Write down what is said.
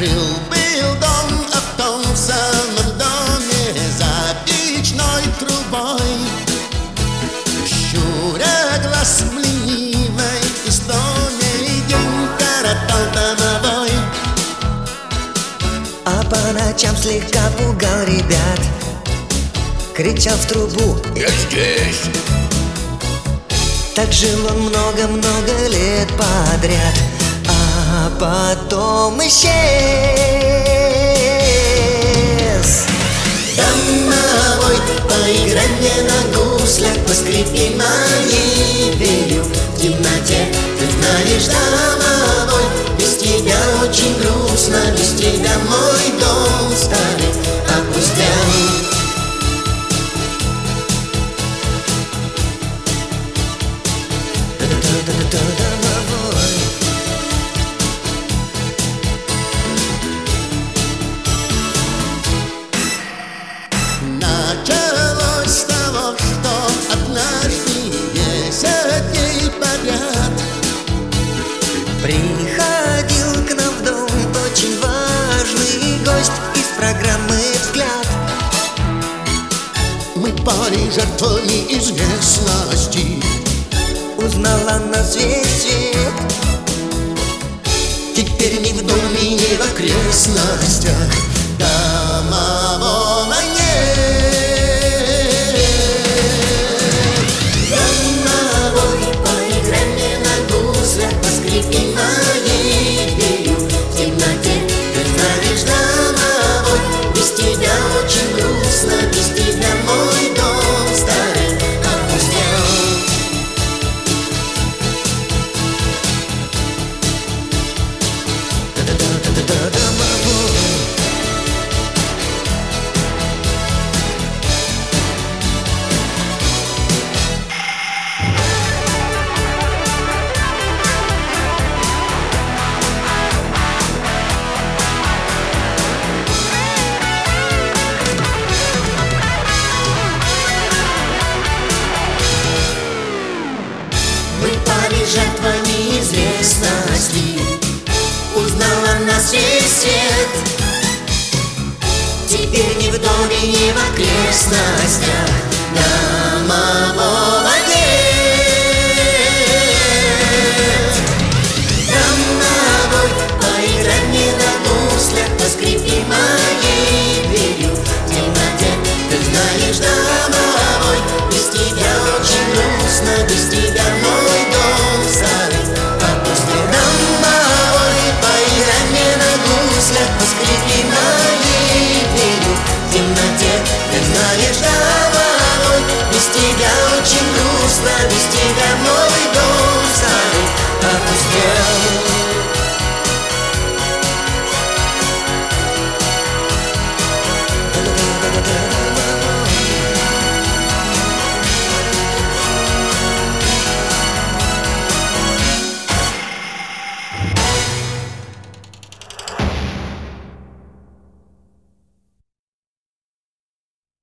Жил-был дом, а в том самом доме за печной трубой, щуря глаз в ленивой истоме, день коротал домовой. А по ночам слегка пугал ребят, кричал в трубу: «Я здесь!» Так жил он много-много лет подряд, а потом исчез. Домовой, поиграй мне на гуслях, поскрипи моей дверью в темноте. Ты знаешь, домовой, без тебя очень грустно, без тебя мой дом старый опустел. Домовой. Началось с того, что однажды 10 дней подряд приходил к нам в дом очень важный гость из программы «Взгляд». мы пали жертвами известности. Узнала нас весь свет. Теперь ни в доме, ни в окрестностях домового нет. Домовой, поиграй мне на гуслях, поскрипи моей дверью в темноте. Ты знаешь, домовой, без тебя очень грустно, без тебя мой дом старый опустел. Мы пали жертвами известности. Узнала нас весь свет. Теперь ни в доме, ни в окрестностях домового нет. Домовой, поиграй мне на гуслях, поскрипи моей дверью в темноте. Ты знаешь, домовой, без тебя очень грустно, без тебя мой дом старый опустел. Домовой, поиграй мне на гуслях, поскрипи моей дверью в темноте. Ты знаешь, домовой, без тебя очень грустно, без тебя мой дом.